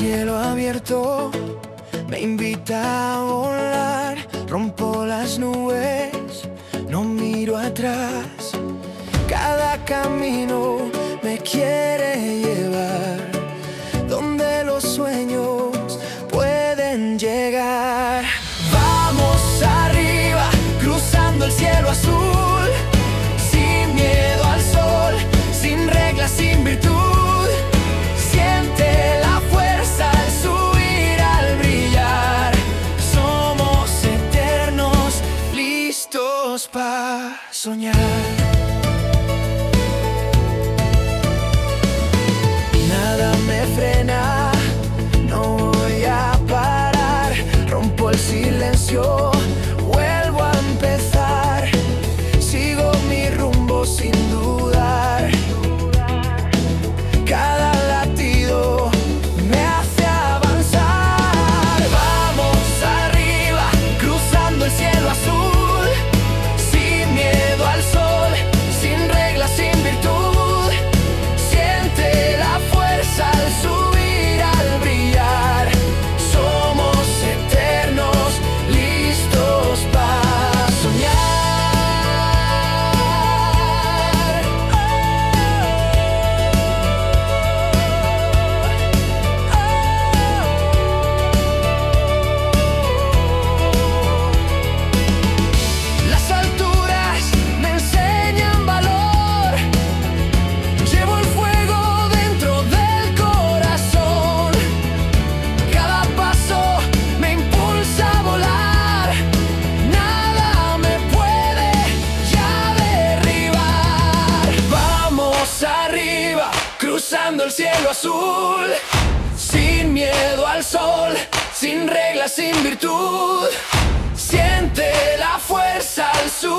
cielo abierto me invita a volar. Rompo las nubes, no miro atrás. Cada camino me quiere llevar donde los sueños pueden llegar. Vamos arriba, cruzando el cielo azul, sin miedo al sol, sin reglas, sin virtud. Siente la fuerza al subir, al brillar. Somos eternos, listos para soñar. Frena, no voy a parar. Rompo el silencio, vuelvo a empezar. Sigo mi rumbo sin dudar. Cada latido me hace avanzar. Vamos arriba, cruzando el cielo azul, sin miedo al sol, sin reglas, sin virtud. Siente la fuerza al subir, al brillar. Somos eternos, listos para soñar. Las alturas me enseñan valor. Llevo el fuego dentro del corazón. Cada paso me impulsa a volar. Nada me puede ya derribar. Vamos arriba, cruzando el cielo azul, sin miedo al sol, sin reglas, sin virtud. Siente la fuerza al sur.